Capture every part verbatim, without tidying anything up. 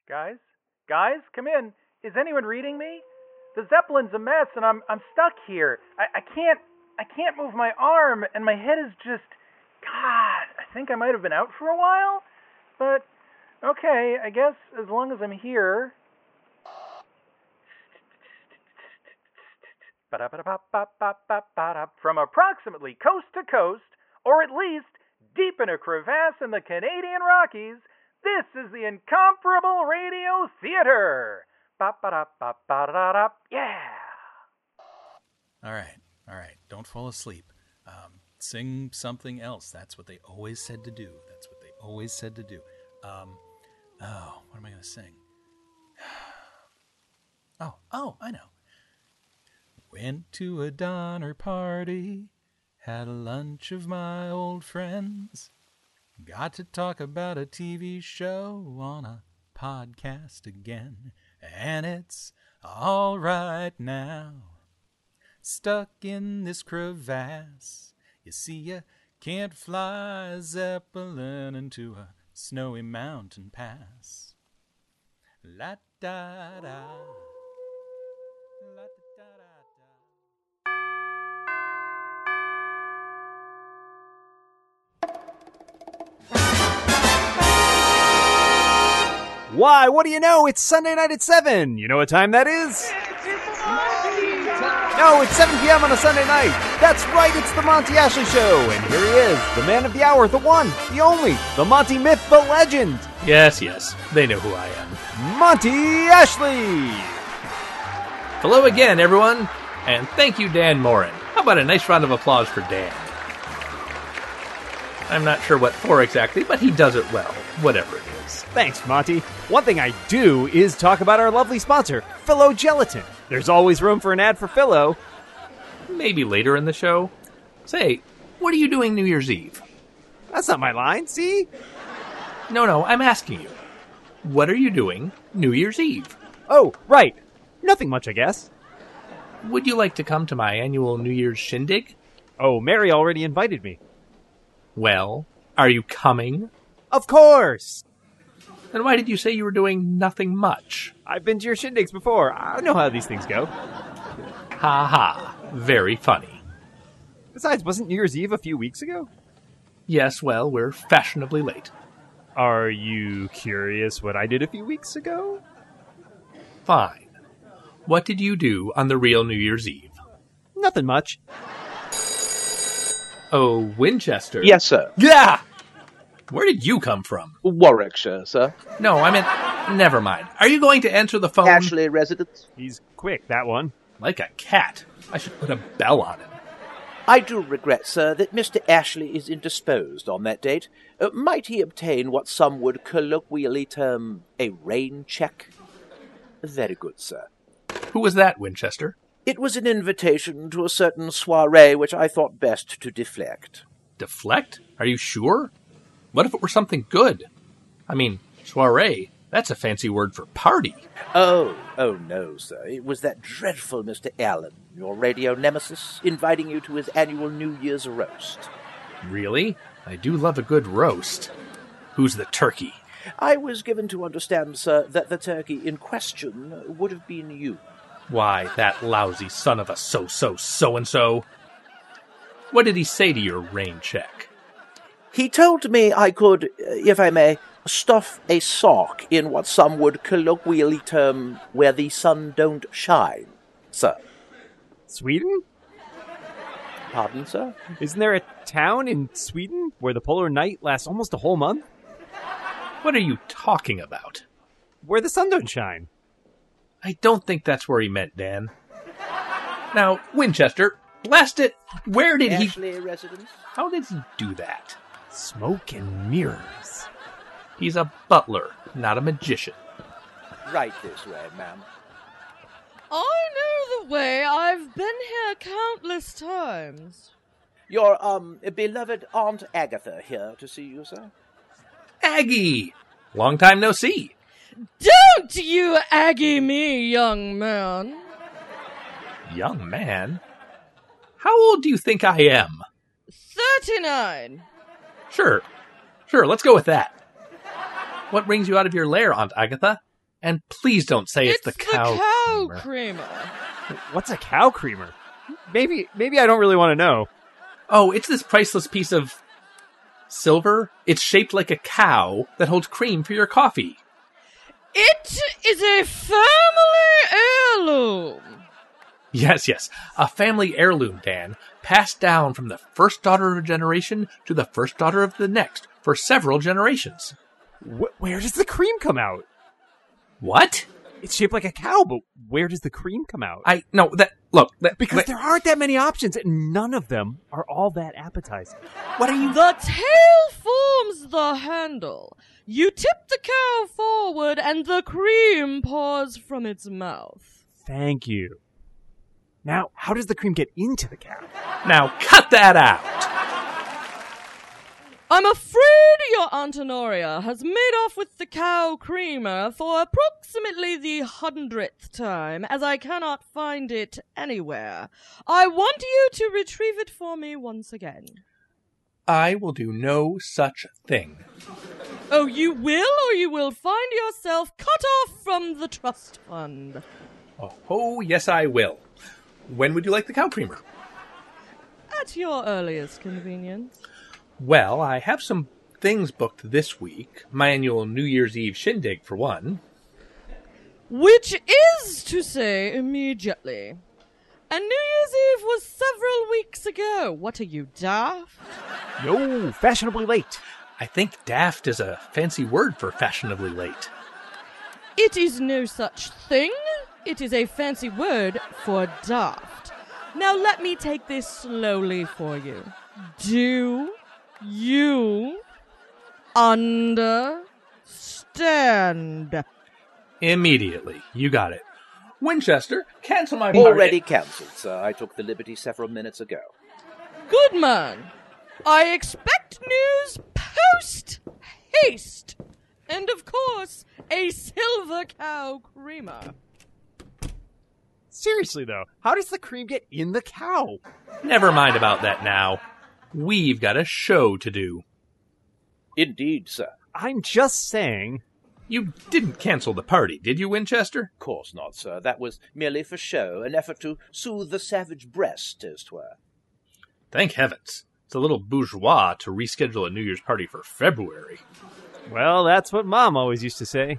Guys? Guys, come in. Is anyone reading me? The Zeppelin's a mess and I'm I'm stuck here. I, I can't I can't move my arm and my head is just God, I think I might have been out for a while. But okay, I guess as long as I'm here. From approximately coast to coast, or at least deep in a crevasse in the Canadian Rockies, this is the Incomparable Radio Theater. Yeah. All right, all right. Don't fall asleep. Um, sing something else. That's what they always said to do. That's what they always said to do. Um, oh, what am I going to sing? Oh, oh, I know. Went to a Donner Party, had a lunch of my old friends, got to talk about a T V show on a podcast again, and it's all right now. Stuck in this crevasse, you see you can't fly a Zeppelin into a snowy mountain pass. La da da. La da da da. Why, what do you know? It's Sunday night at seven. You know what time that is? No, it's seven p.m. on a Sunday night. That's right, it's the Monty Ashley Show. And here he is, the man of the hour, the one, the only, the Monty Myth, the legend. Yes, yes, they know who I am. Monty Ashley. Hello again, everyone, and thank you, Dan Morin. How about a nice round of applause for Dan? I'm not sure what for exactly, but he does it well, whatever it is. Thanks, Monty. One thing I do is talk about our lovely sponsor, Philo Gelatin. There's always room for an ad for Philo. Maybe later in the show. Say, what are you doing New Year's Eve? That's not my line, see? No, no, I'm asking you. What are you doing New Year's Eve? Oh, right. Nothing much, I guess. Would you like to come to my annual New Year's shindig? Oh, Mary already invited me. Well, are you coming? Of course! Then why did you say you were doing nothing much? I've been to your shindigs before. I know how these things go. Ha ha. Very funny. Besides, wasn't New Year's Eve a few weeks ago? Yes, well, we're fashionably late. Are you curious what I did a few weeks ago? Fine. What did you do on the real New Year's Eve? Nothing much. Oh, Winchester. Yes, sir. Yeah! Where did you come from? Warwickshire, sir. No, I meant, never mind. Are you going to answer the phone? Ashley residence. He's quick, that one. Like a cat. I should put a bell on him. I do regret, sir, that Mister Ashley is indisposed on that date. Uh, might he obtain what some would colloquially term a rain check? Very good, sir. Who was that, Winchester? It was an invitation to a certain soiree which I thought best to deflect. Deflect? Are you sure? What if it were something good? I mean, soiree, that's a fancy word for party. Oh, oh no, sir. It was that dreadful Mister Allen, your radio nemesis, inviting you to his annual New Year's roast. Really? I do love a good roast. Who's the turkey? I was given to understand, sir, that the turkey in question would have been you. Why, that lousy son of a so-so-so-and-so. What did he say to your rain check? He told me I could, if I may, stuff a sock in what some would colloquially term where the sun don't shine, sir. Sweden? Pardon, sir? Isn't there a town in Sweden where the polar night lasts almost a whole month? What are you talking about? Where the sun don't shine. I don't think that's where he meant, Dan. Now, Winchester, blast it, where did he... Ashley residence? How did he do that? Smoke and mirrors. He's a butler, not a magician. Right this way, ma'am. I know the way. I've been here countless times. Your, um, beloved Aunt Agatha here to see you, sir. Aggie! Long time no see. Don't you Aggie me, young man. Young man? How old do you think I am? Thirty-nine. Sure. Sure, let's go with that. What brings you out of your lair, Aunt Agatha? And please don't say it's, it's the cow, the cow creamer. creamer. What's a cow creamer? Maybe maybe I don't really want to know. Oh, it's this priceless piece of silver. It's shaped like a cow that holds cream for your coffee. It is a family heirloom. Yes, yes. A family heirloom, Dan, passed down from the first daughter of a generation to the first daughter of the next for several generations. Wh- where does the cream come out? What? It's shaped like a cow, but where does the cream come out? I, no, that, look. That, because wait, there aren't that many options, and none of them are all that appetizing. what are you... The tail forms the handle. You tip the cow forward, and the cream pours from its mouth. Thank you. Now, how does the cream get into the cow? Now, cut that out! I'm afraid your Aunt Honoria has made off with the cow creamer for approximately the hundredth time, as I cannot find it anywhere. I want you to retrieve it for me once again. I will do no such thing. Oh, you will, or you will find yourself cut off from the trust fund. Oh, oh, yes, I will. When would you like the cow creamer? At your earliest convenience. Well, I have some things booked this week. My annual New Year's Eve shindig, for one. Which is to say, immediately. And New Year's Eve was several weeks ago. What are you, daft? No, fashionably late. I think daft is a fancy word for fashionably late. It is no such thing. It is a fancy word for daft. Now let me take this slowly for you. Do you understand? Immediately. You got it. Winchester, cancel my party. Already cancelled, sir. I took the liberty several minutes ago. Good man. I expect news post haste. And of course, a silver cow creamer. Seriously, though, how does the cream get in the cow? Never mind about that now. We've got a show to do. Indeed, sir. I'm just saying. You didn't cancel the party, did you, Winchester? Of course not, sir. That was merely for show, an effort to soothe the savage breast, as 'twere. Thank heavens. It's a little bourgeois to reschedule a New Year's party for February. Well, that's what Mom always used to say.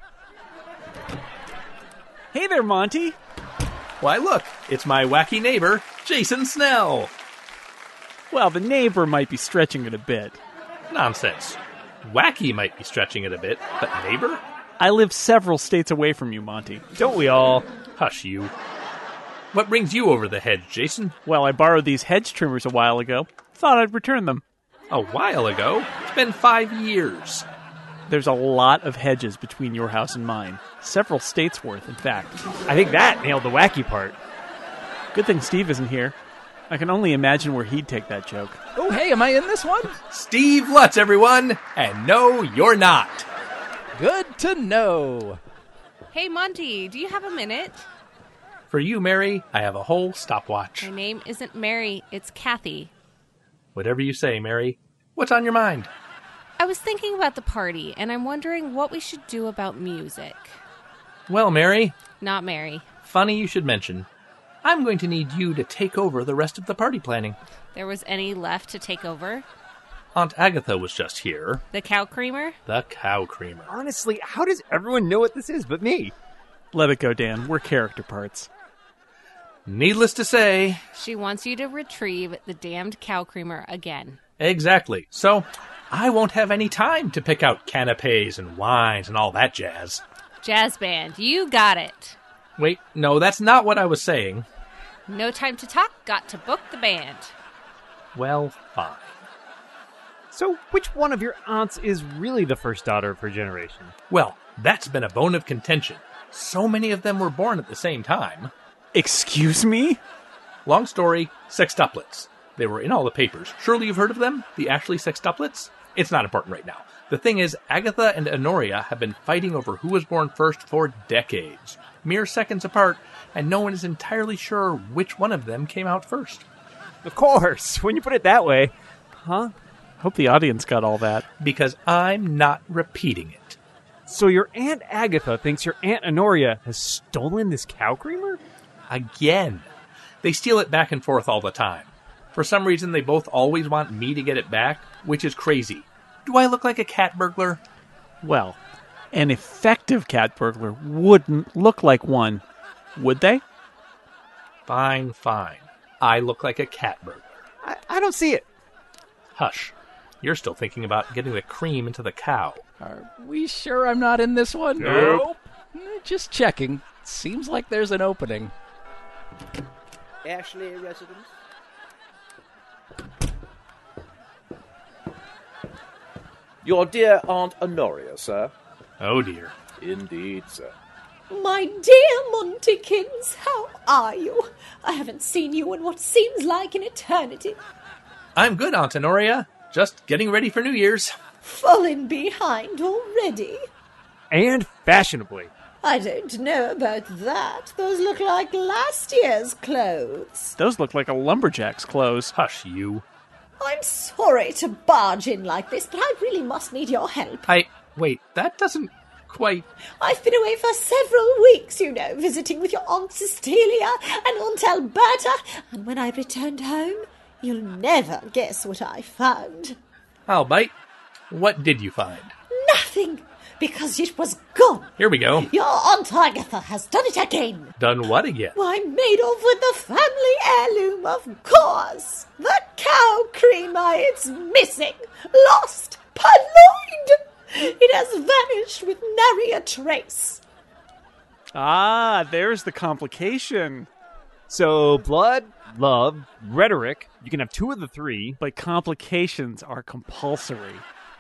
Hey there, Monty. Why, look, it's my wacky neighbor, Jason Snell. Well, the neighbor might be stretching it a bit. Nonsense. Wacky might be stretching it a bit, but neighbor? I live several states away from you, Monty. Don't we all? Hush you. What brings you over the hedge, Jason? Well, I borrowed these hedge trimmers a while ago. Thought I'd return them. A while ago? It's been five years. There's a lot of hedges between your house and mine. Several states worth, in fact. I think that nailed the wacky part. Good thing Steve isn't here. I can only imagine where he'd take that joke. Oh, hey, am I in this one? Steve Lutz, everyone! And no, you're not. Good to know. Hey, Monty, do you have a minute? For you, Mary, I have a whole stopwatch. My name isn't Mary, it's Kathy. Whatever you say, Mary. What's on your mind? I was thinking about the party, and I'm wondering what we should do about music. Well, Mary. Not Mary. Funny you should mention. I'm going to need you to take over the rest of the party planning. There was any left to take over? Aunt Agatha was just here. The cow creamer? The cow creamer. Honestly, how does everyone know what this is but me? Let it go, Dan. We're character parts. Needless to say... She wants you to retrieve the damned cow creamer again. Exactly. So, I won't have any time to pick out canapes and wines and all that jazz. Jazz band, you got it. Wait, no, that's not what I was saying. No time to talk, got to book the band. Well, fine. So, which one of your aunts is really the first daughter of her generation? Well, that's been a bone of contention. So many of them were born at the same time. Excuse me? Long story, sextuplets. They were in all the papers. Surely you've heard of them? The Ashley sextuplets? It's not important right now. The thing is, Agatha and Honoria have been fighting over who was born first for decades. Mere seconds apart, and no one is entirely sure which one of them came out first. Of course, when you put it that way. Huh? Hope the audience got all that. Because I'm not repeating it. So your Aunt Agatha thinks your Aunt Honoria has stolen this cow creamer? Again. They steal it back and forth all the time. For some reason, they both always want me to get it back, which is crazy. Do I look like a cat burglar? Well, an effective cat burglar wouldn't look like one, would they? Fine, fine. I look like a cat burglar. I, I don't see it. Hush. You're still thinking about getting the cream into the cow. Are we sure I'm not in this one? Nope. Just checking. Seems like there's an opening. Ashley residence? Your dear Aunt Honoria, sir. Oh, dear. Indeed, sir. My dear Montykins, how are you? I haven't seen you in what seems like an eternity. I'm good, Aunt Honoria. Just getting ready for New Year's. Fallen behind already? And fashionably. I don't know about that. Those look like last year's clothes. Those look like a lumberjack's clothes. Hush, you. I'm sorry to barge in like this, but I really must need your help. I... Wait, that doesn't quite... I've been away for several weeks, you know, visiting with your Aunt Cecilia and Aunt Alberta, and when I returned home, you'll never guess what I found. I'll bite. What did you find? Nothing, because it was gone. Here we go. Your Aunt Agatha has done it again. Done what again? Why, made off with the family heirloom, of course. The cow creamer, it's missing, lost, purloined. It has vanished with nary a trace. Ah, there's the complication. So, blood, love, rhetoric, you can have two of the three. But complications are compulsory.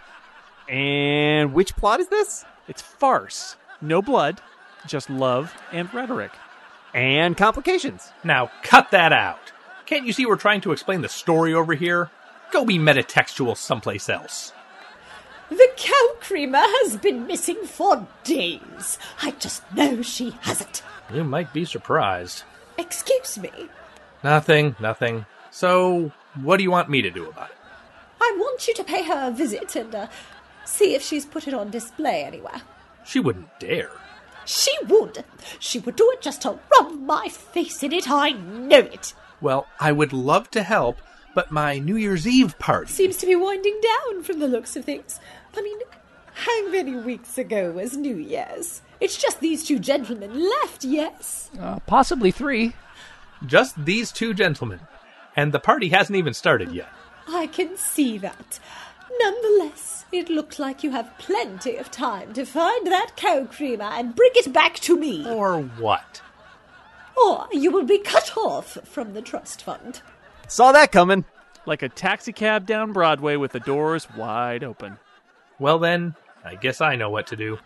And which plot is this? It's farce. No blood, just love and rhetoric. And complications. Now, cut that out. Can't you see we're trying to explain the story over here? Go be metatextual someplace else. The cow creamer has been missing for days. I just know she hasn't. You might be surprised. Excuse me. Nothing, nothing. So, what do you want me to do about it? I want you to pay her a visit and uh, see if she's put it on display anywhere. She wouldn't dare. She would. She would do it just to rub my face in it. I know it. Well, I would love to help, but my New Year's Eve party... Seems to be winding down from the looks of things. I mean, how many weeks ago was New Year's? It's just these two gentlemen left, yes? Uh, possibly three. Just these two gentlemen. And the party hasn't even started yet. I can see that. Nonetheless, it looks like you have plenty of time to find that cow creamer and bring it back to me. Or what? Or you will be cut off from the trust fund. Saw that coming. Like a taxicab down Broadway with the doors wide open. Well then, I guess I know what to do.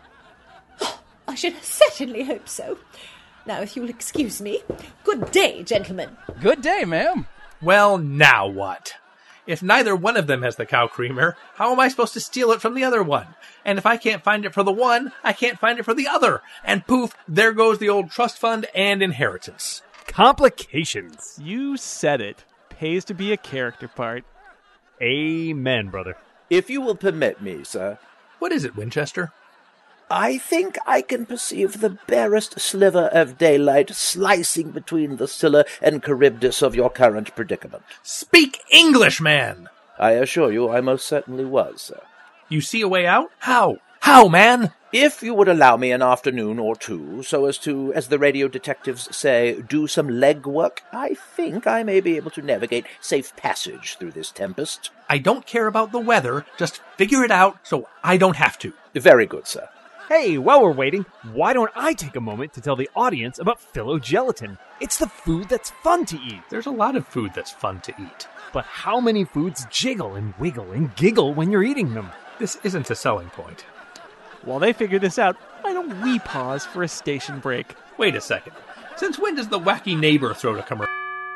I should certainly hope so. Now, if you'll excuse me. Good day, gentlemen. Good day, ma'am. Well, now what? If neither one of them has the cow creamer, how am I supposed to steal it from the other one? And if I can't find it for the one, I can't find it for the other. And poof, there goes the old trust fund and inheritance. Complications. You said it. Pays to be a character part. Amen, brother. If you will permit me, sir. What is it, Winchester? I think I can perceive the barest sliver of daylight slicing between the Scylla and Charybdis of your current predicament. Speak English, man! I assure you I most certainly was, sir. You see a way out? How? How, man? If you would allow me an afternoon or two, so as to, as the radio detectives say, do some legwork, I think I may be able to navigate safe passage through this tempest. I don't care about the weather. Just figure it out so I don't have to. Very good, sir. Hey, while we're waiting, why don't I take a moment to tell the audience about phylogelatin? It's the food that's fun to eat. There's a lot of food that's fun to eat. But how many foods jiggle and wiggle and giggle when you're eating them? This isn't a selling point. While they figure this out, why don't we pause for a station break? Wait a second. Since when does the wacky neighbor throw to commercial?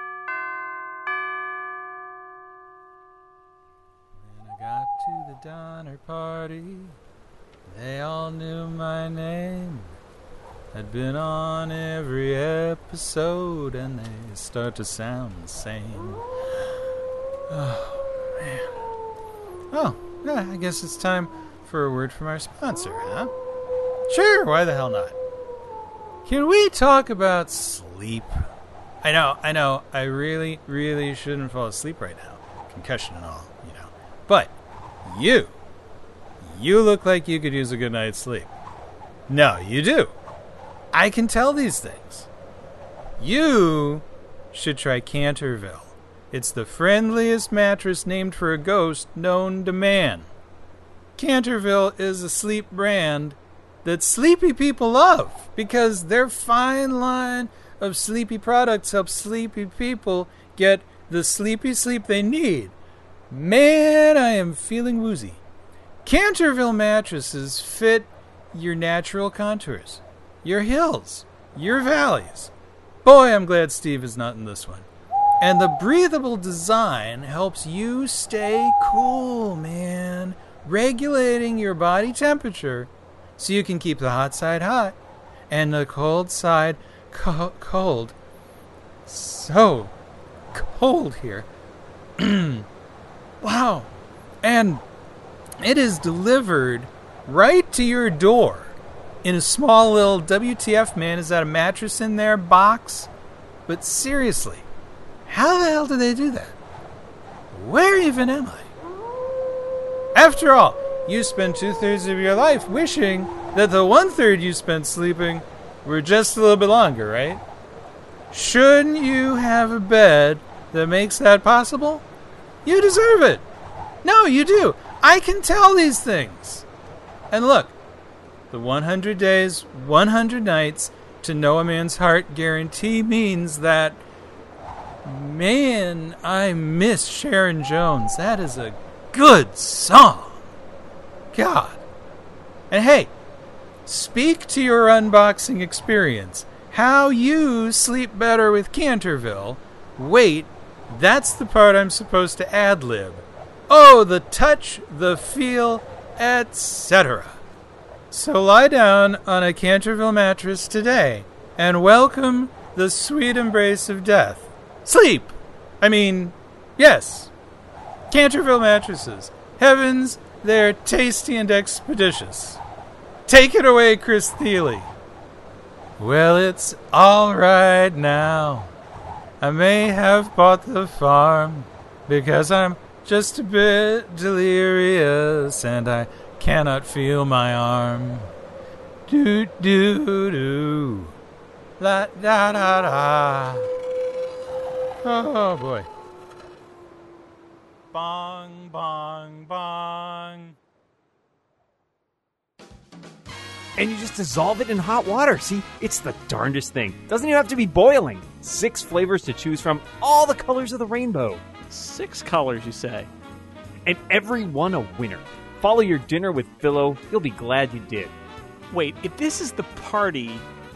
When I got to the Donner Party, they all knew my name. I'd been on every episode, and they start to sound the same. Oh, man. Oh, yeah, I guess it's time for a word from our sponsor, huh? Sure, why the hell not? Can we talk about sleep? I know, I know, I really, really shouldn't fall asleep right now. Concussion and all, you know. But you, you look like you could use a good night's sleep. No, you do. I can tell these things. You should try Canterville. It's the friendliest mattress named for a ghost known to man. Canterville is a sleep brand that sleepy people love because their fine line of sleepy products helps sleepy people get the sleepy sleep they need. Man, I am feeling woozy. Canterville mattresses fit your natural contours, your hills, your valleys. Boy, I'm glad Steve is not in this one. And the breathable design helps you stay cool, man, regulating your body temperature so you can keep the hot side hot and the cold side co- cold. So cold here. Wow. And it is delivered right to your door in a small little W T F, man, is that a mattress in there box? But seriously, how the hell do they do that? Where even am I? After all, you spend two-thirds of your life wishing that the one-third you spent sleeping were just a little bit longer, right? Shouldn't you have a bed that makes that possible? You deserve it. No, you do. I can tell these things. And look, the one hundred days, one hundred nights to know a man's heart guarantee means that, man, I miss Sharon Jones. That is a good song. God. And hey, speak to your unboxing experience. How you sleep better with Canterville. Wait, that's the part I'm supposed to ad-lib. Oh, the touch, the feel, et cetera. So lie down on a Canterville mattress today and welcome the sweet embrace of death. Sleep! I mean, yes. Canterville mattresses. Heavens, they're tasty and expeditious. Take it away, Chris Thiele. Well, it's all right now. I may have bought the farm because I'm just a bit delirious and I cannot feel my arm. Do do do, la da da da. Oh boy. Bong bong bong. And you just dissolve it in hot water. See, it's the darndest thing. Doesn't even have to be boiling. Six flavors to choose from, all the colors of the rainbow. Six colors, you say? And every one a winner. Follow your dinner with Philo. You'll be glad you did. Wait, if this is the party,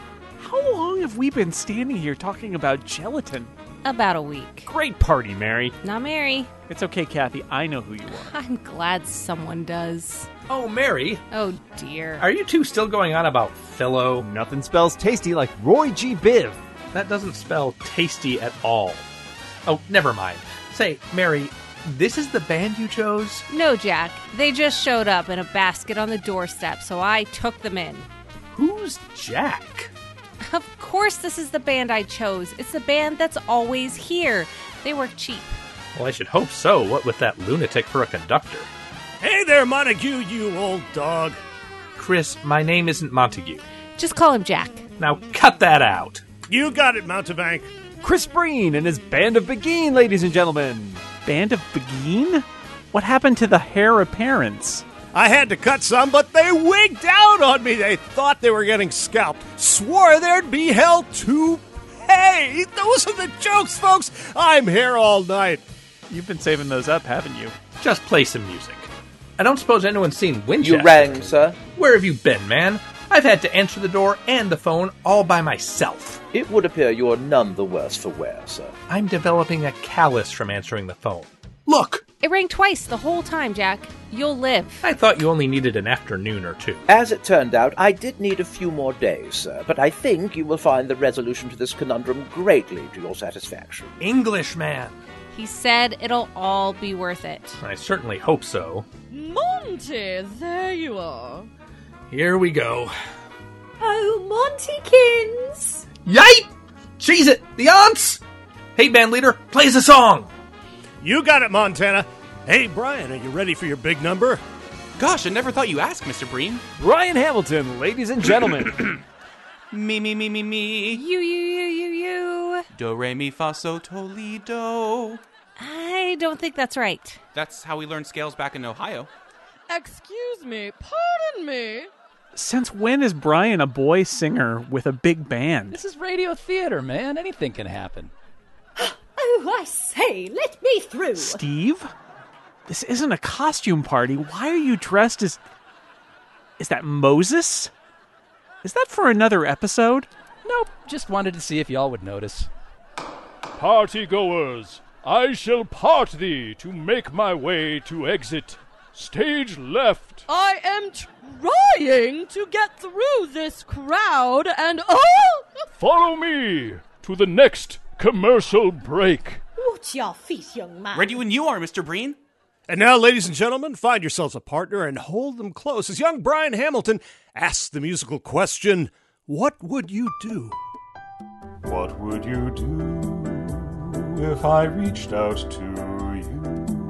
how long have we been standing here talking about gelatin? About a week. Great party, Mary. Not Mary. It's okay, Kathy. I know who you are. I'm glad someone does. Oh, Mary. Oh, dear. Are you two still going on about Philo? Nothing spells tasty like Roy G. Biv. That doesn't spell tasty at all. Oh, never mind. Say, Mary, this is the band you chose? No, Jack. They just showed up in a basket on the doorstep, so I took them in. Who's Jack? Of course this is the band I chose. It's the band that's always here. They work cheap. Well, I should hope so, what with that lunatic for a conductor. Hey there, Montague, you old dog. Chris, my name isn't Montague. Just call him Jack. Now cut that out. You got it, Mountebank. Chris Breen and his Band of Beguine, ladies and gentlemen. Band of Beguine? What happened to the heir appearance? I had to cut some, but they wigged out on me. They thought they were getting scalped. Swore there'd be hell to pay. Those are the jokes, folks. I'm here all night. You've been saving those up, haven't you? Just play some music. I don't suppose anyone's seen Winchester. You rang, sir? Where have you been, man? I've had to answer the door and the phone all by myself. It would appear you're none the worse for wear, sir. I'm developing a callus from answering the phone. Look! It rang twice the whole time, Jack. You'll live. I thought you only needed an afternoon or two. As it turned out, I did need a few more days, sir, but I think you will find the resolution to this conundrum greatly to your satisfaction. Englishman! He said it'll all be worth it. I certainly hope so. Monty, there you are. Here we go. Oh, Montykins! Yipe! Cheese it! The aunts! Hey, band leader, play us a song! You got it, Montana. Hey, Brian, are you ready for your big number? Gosh, I never thought you asked, Mister Breen. Brian Hamilton, ladies and gentlemen. Me, me, me, me, me. You, you, you, you, you. Do, re, mi, fa, so, Toledo. I don't think that's right. That's how we learned scales back in Ohio. Excuse me, pardon me. Since when is Brian a boy singer with a big band? This is radio theater, man. Anything can happen. Oh, I say, let me through. Steve? This isn't a costume party. Why are you dressed as... Is that Moses? Is that for another episode? Nope, just wanted to see if y'all would notice. Party-goers, I shall part thee to make my way to exit. Stage left. I am trying to get through this crowd and... Oh! Follow me to the next commercial break. Watch your feet, young man. Ready when you are, Mister Breen. And now, ladies and gentlemen, find yourselves a partner and hold them close as young Brian Hamilton asks the musical question, what would you do? What would you do if I reached out to you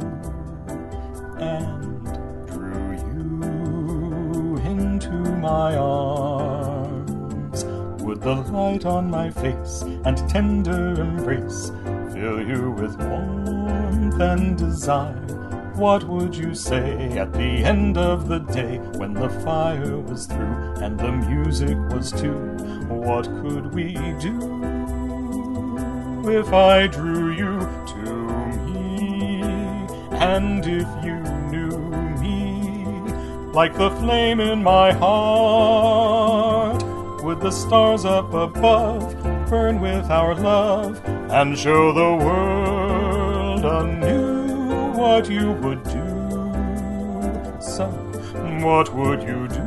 and drew you into my arms? Would the light on my face and tender embrace fill you with warmth and desire? What would you say at the end of the day when the fire was through and the music was too? What could we do if I drew you to me? And if you knew me like the flame in my heart, would the stars up above burn with our love and show the world anew what you would do? So, what would you do?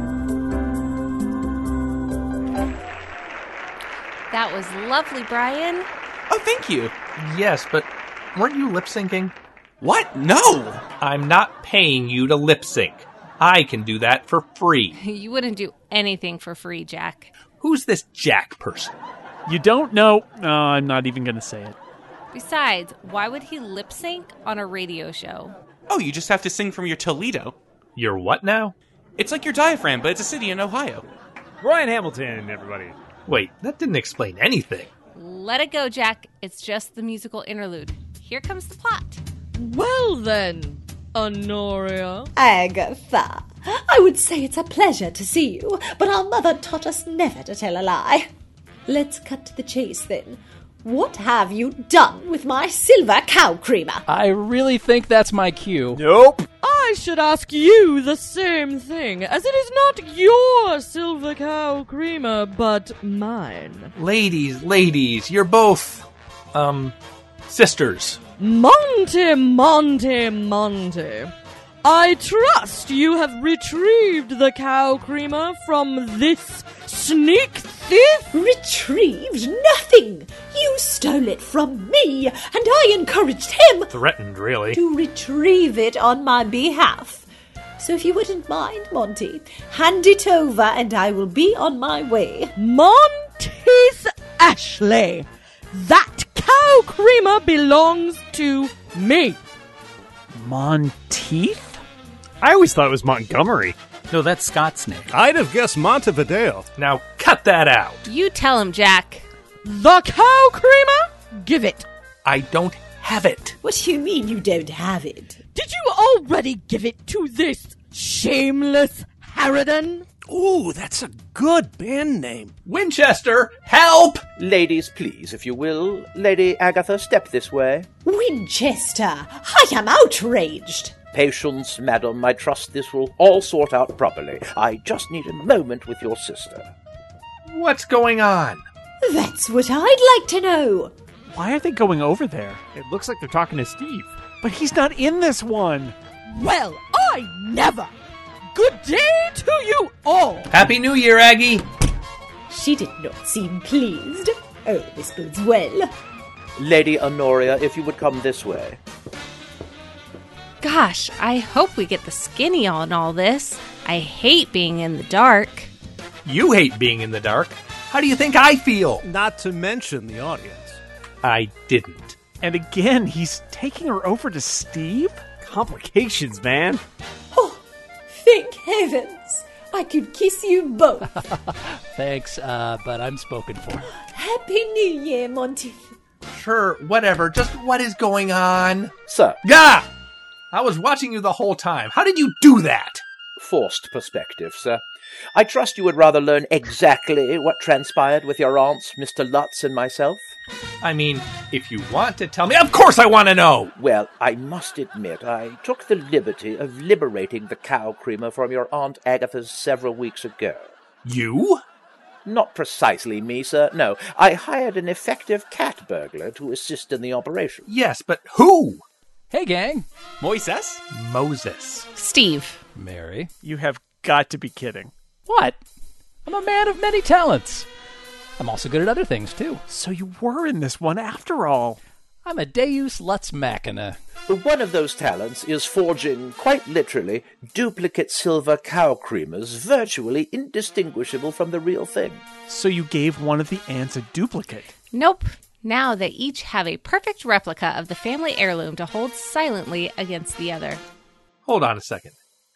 That was lovely, Brian. Oh, thank you. Yes, but weren't you lip-syncing? What? No! I'm not paying you to lip-sync. I can do that for free. You wouldn't do anything for free, Jack. Who's this Jack person? You don't know? No, I'm not even going to say it. Besides, why would he lip sync on a radio show? Oh, you just have to sing from your Toledo. Your what now? It's like your diaphragm, but it's a city in Ohio. Brian Hamilton, everybody. Wait, that didn't explain anything. Let it go, Jack. It's just the musical interlude. Here comes the plot. Well then, Honoria. Agatha, I would say it's a pleasure to see you, but our mother taught us never to tell a lie. Let's cut to the chase then. What have you done with my silver cow creamer? I really think that's my cue. Nope. I should ask you the same thing, as it is not your silver cow creamer, but mine. Ladies, ladies, you're both, um, sisters. Monty, Monty, Monty. I trust you have retrieved the cow creamer from this sneak thief? Retrieved nothing! You stole it from me, and I encouraged him Threatened, really. to retrieve it on my behalf. So if you wouldn't mind, Monty, hand it over and I will be on my way. Monty's Ashley. That cow creamer belongs to me. Monteith? I always thought it was Montgomery. No, that's Scott's name. I'd have guessed Montevideo. Now cut that out. You tell him, Jack. The cow creamer? Give it. I don't have it. What do you mean you don't have it? Did you already give it to this shameless harridan? Ooh, that's a good band name. Winchester, help! Ladies, please, if you will. Lady Agatha, step this way. Winchester, I am outraged. Patience, madam. I trust this will all sort out properly. I just need a moment with your sister. What's going on? That's what I'd like to know. Why are they going over there? It looks like they're talking to Steve. But he's not in this one. Well, I never. Good day to you all. Happy New Year, Aggie. She did not seem pleased. Oh, this bodes well. Lady Honoria, if you would come this way. Gosh, I hope we get the skinny on all this. I hate being in the dark. You hate being in the dark. How do you think I feel? Not to mention the audience. I didn't. And again, he's taking her over to Steve? Complications, man. Oh, thank heavens. I could kiss you both. Thanks, uh, but I'm spoken for. Happy New Year, Monty. Sure, whatever. Just what is going on? Sir. Gah! I was watching you the whole time. How did you do that? Forced perspective, sir. I trust you would rather learn exactly what transpired with your aunts, Mister Lutz and myself. I mean, if you want to tell me, of course I want to know! Well, I must admit, I took the liberty of liberating the cow creamer from your Aunt Agatha's several weeks ago. You? Not precisely me, sir. No, I hired an effective cat burglar to assist in the operation. Yes, but who? Hey, gang. Moises? Moses. Steve. Mary. You have got to be kidding. What? I'm a man of many talents. I'm also good at other things, too. So you were in this one after all. I'm a Deus Lutz Machina. One of those talents is forging, quite literally, duplicate silver cow creamers virtually indistinguishable from the real thing. So you gave one of the ants a duplicate? Nope. Now they each have a perfect replica of the family heirloom to hold silently against the other. Hold on a second.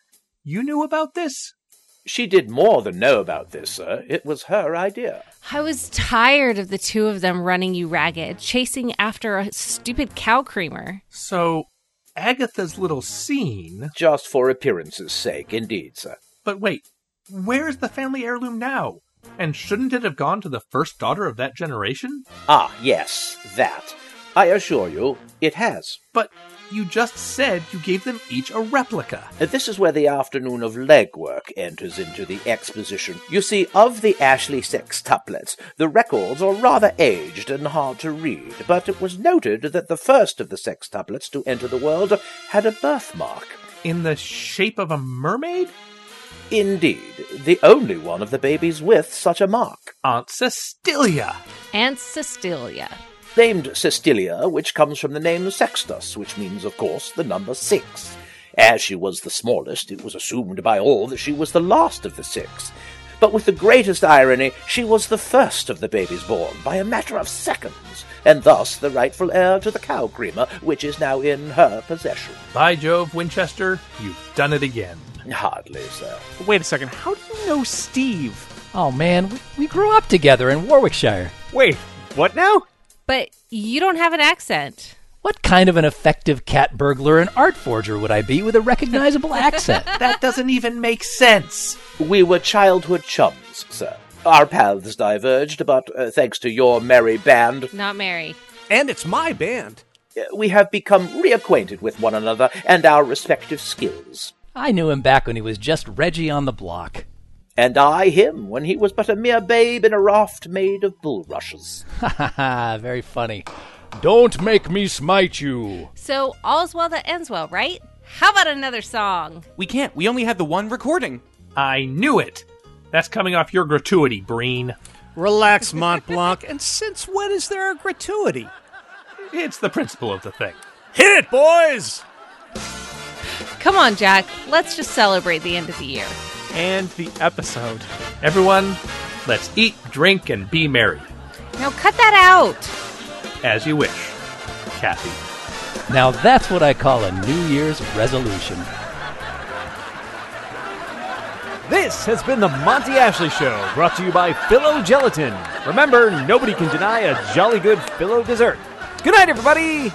You knew about this? She did more than know about this, sir. It was her idea. I was tired of the two of them running you ragged, chasing after a stupid cow creamer. So, Agatha's little scene... Just for appearance's sake, indeed, sir. But wait, where's the family heirloom now? And shouldn't it have gone to the first daughter of that generation? Ah, yes, that. I assure you, it has. But you just said you gave them each a replica. This is where the afternoon of legwork enters into the exposition. You see, of the Ashley sextuplets, the records are rather aged and hard to read, but it was noted that the first of the sextuplets to enter the world had a birthmark. In the shape of a mermaid? Indeed, the only one of the babies with such a mark. Aunt Cecilia. Aunt Cecilia. Named Cecilia, which comes from the name Sextus, which means, of course, the number six. As she was the smallest, it was assumed by all that she was the last of the six. But with the greatest irony, she was the first of the babies born, by a matter of seconds, and thus the rightful heir to the cow creamer, which is now in her possession. By Jove, Winchester, you've done it again. Hardly, sir. Wait a second, how do you know Steve? Oh, man, we, we grew up together in Warwickshire. Wait, what now? But you don't have an accent. What kind of an effective cat burglar and art forger would I be with a recognizable accent? That doesn't even make sense. We were childhood chums, sir. Our paths diverged, but uh, thanks to your merry band... Not merry. And it's my band. We have become reacquainted with one another and our respective skills. I knew him back when he was just Reggie on the block. And I him when he was but a mere babe in a raft made of bulrushes. Ha ha ha, very funny. Don't make me smite you. So, all's well that ends well, right? How about another song? We can't. We only have the one recording. I knew it. That's coming off your gratuity, Breen. Relax, Mont Blanc. And since when is there a gratuity? It's the principle of the thing. Hit it, boys! Come on, Jack. Let's just celebrate the end of the year. And the episode. Everyone, let's eat, drink, and be merry. Now cut that out. As you wish, Kathy. Now that's what I call a New Year's resolution. This has been the Monty Ashley Show, brought to you by Philo Gelatin. Remember, nobody can deny a jolly good Philo dessert. Good night, everybody!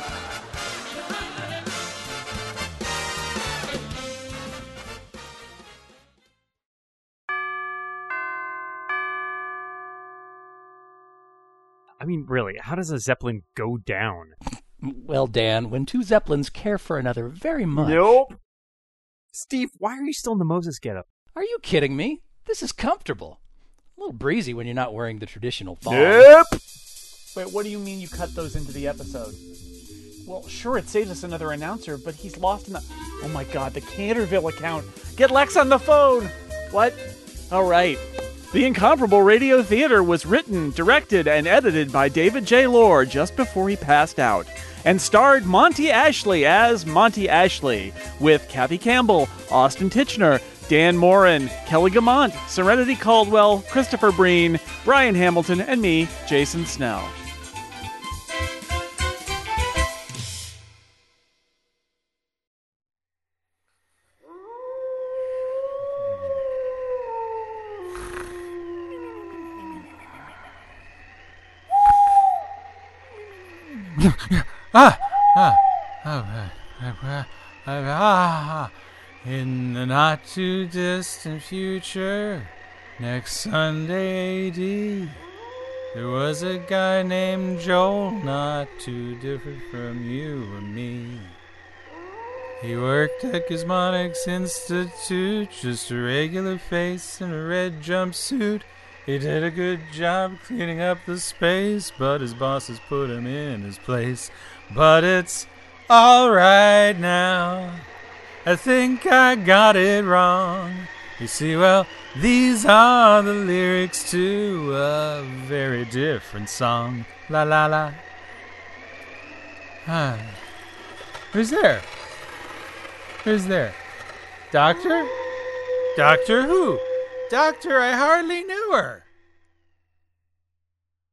I mean, really, how does a Zeppelin go down? Well, Dan, when two Zeppelins care for another very much... Nope. Steve, why are you still in the Moses getup? Are you kidding me? This is comfortable. A little breezy when you're not wearing the traditional thong. Nope. Wait, what do you mean you cut those into the episode? Well, sure, it saves us another announcer, but he's lost in the... Oh my god, the Canterville account. Get Lex on the phone! What? All right. The Incomparable Radio Theater was written, directed, and edited by David J. Lohr just before he passed out, and starred Monty Ashley as Monty Ashley, with Kathy Campbell, Austin Titchener, Dan Morin, Kelly Gamont, Serenity Caldwell, Christopher Breen, Brian Hamilton, and me, Jason Snell. ah, ah, ah, ah, ah, ah, in the not too distant future, next Sunday A D, there was a guy named Joel, not too different from you or me. He worked at Gizmonics Institute, just a regular face in a red jumpsuit. He did a good job cleaning up the space, but his bosses put him in his place. But it's alright now, I think I got it wrong. You see, well, these are the lyrics to a very different song. La la la. Ah. Who's there? Who's there? Doctor? Doctor who? Doctor, I hardly knew her.